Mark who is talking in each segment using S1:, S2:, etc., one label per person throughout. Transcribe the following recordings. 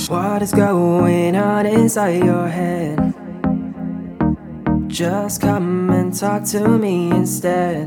S1: What is going on inside your head? Just come and talk to me instead.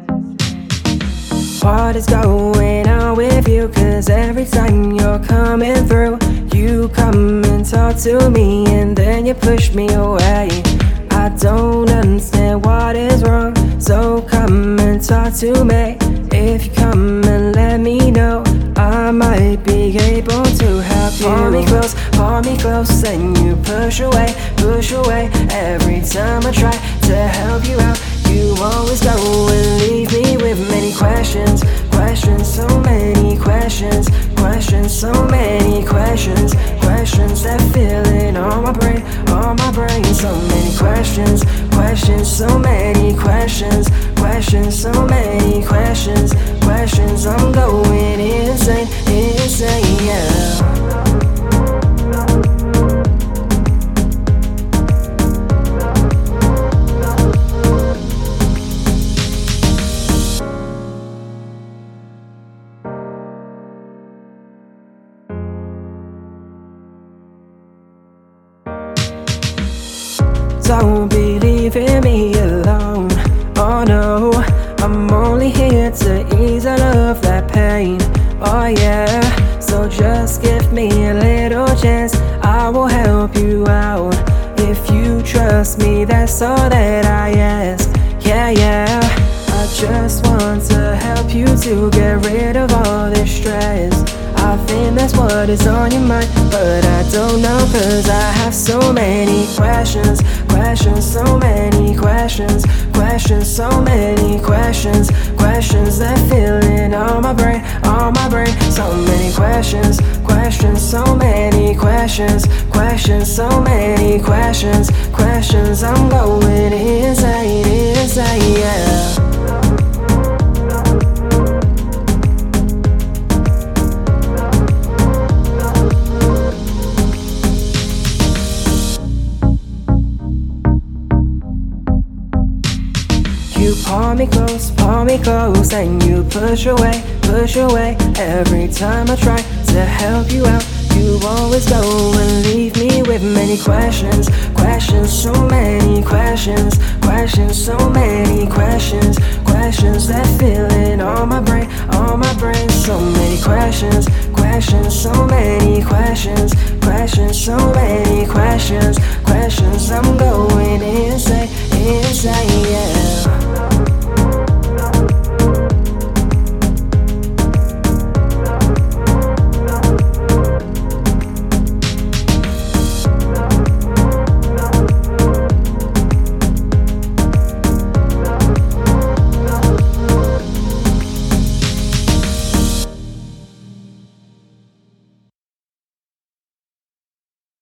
S1: What is going on with you? Cause every time you're coming through, you come and talk to me and then you push me away. I don't understand what is wrong, so come and talk to me. If you come and let me know, I might be able to help you. Pull me close and you push away every time I try to help you out. You always go and leave me with many questions, so many questions, so many questions that fill in on my brain, so many questions, so many questions, so many questions, I'm going insane, yeah. Don't be leaving me alone, oh no. I'm only here to ease all of that pain, oh yeah. So just give me a little chance, I will help you out. If you trust me, that's all that I ask, yeah. I just want to help you to get rid of all this stress. I think that's what is on your mind, but I don't know, cause I have so many questions, so many questions, so many questions that fill in on my brain, so many questions, so many questions, so many questions, I'm going insane, yeah. You pull me close and you push away every time I try to help you out. You always go and leave me with many questions, so many questions, so many questions that fill in on my brain, so many questions, so many questions, so many questions, I'm going